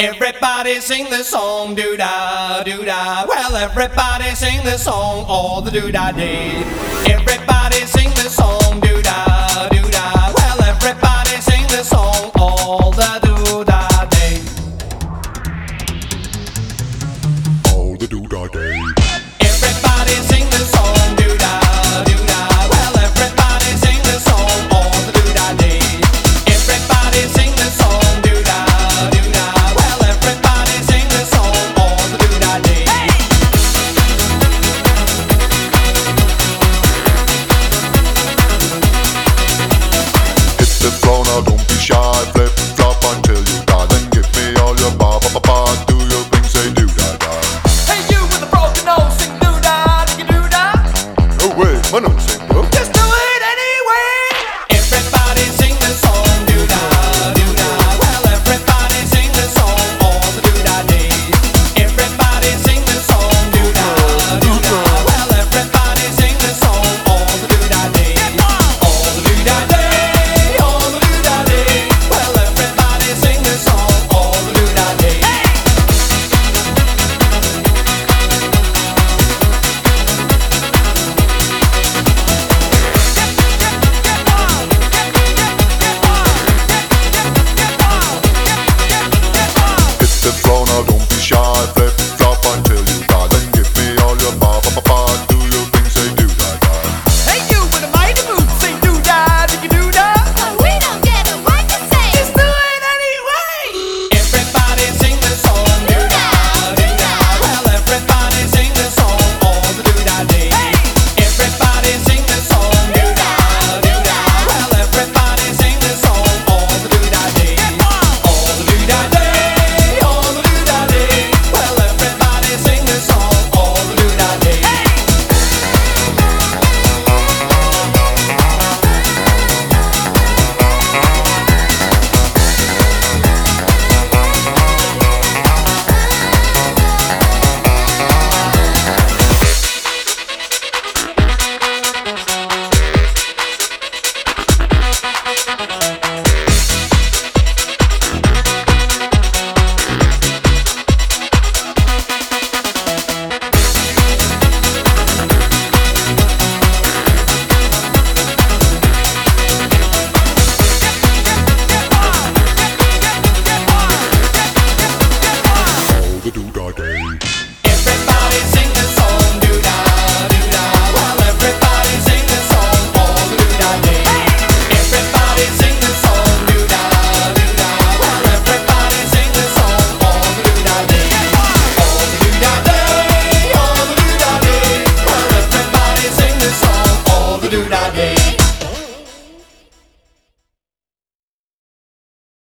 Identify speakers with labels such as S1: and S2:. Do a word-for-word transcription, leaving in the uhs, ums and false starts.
S1: Everybody sing the song, doo-da, doo-da. Well, everybody sing the song all the doo-da day. Everybody sing the song, doo-da, doo-da. Well, everybody sing the song all the doo-da day.
S2: All the doo-da day.
S1: Everybody sing the song, doo-da, doo-da. Well, everybody sing the song all the doo-da day. Everybody sing the song, doo-da, doo-da. Well, everybody sing the song all the doo-da day.
S2: Hit the floor now, don't be shy. Flip flop until you die. Then give me all your ba ba ba ba. Do your thing, say doo-da da.
S3: Hey, you with the broken nose, sing doo-dah, diggy doo-dah.
S2: No way, my nose ain't broke.
S3: Just do it anyway.
S1: Everybody sing the song, doo-da, doo-da. Well, everybody sing the song all the doo-da day. Everybody sing the song, doo-da, doo-da. Well, everybody sing the song all the doo-da day. All the doo-da day, all the doo-da day. Well, everybody sing the song all the doo-da day.
S2: Hit the floor now, don't be shy. Flip flop until you die. Then give me all your ba ba ba ba. Do your thing, say doo-da da.
S3: Hey, you with the mighty boots, sing doo-dah, diggy doo-dah.
S4: But we don't get a word to say.
S3: Just do it anyway.
S1: Everybody sing the song, doo-da, doo-da. Well, everybody sing the song all the doo-da day. Everybody sing the song, doo-da, doo-da. Well, everybody sing the song all the doo-da day. All the doo-da day, all the doo-da day. Well, everybody sing the song all the doo-da day.
S2: All the doo-da day.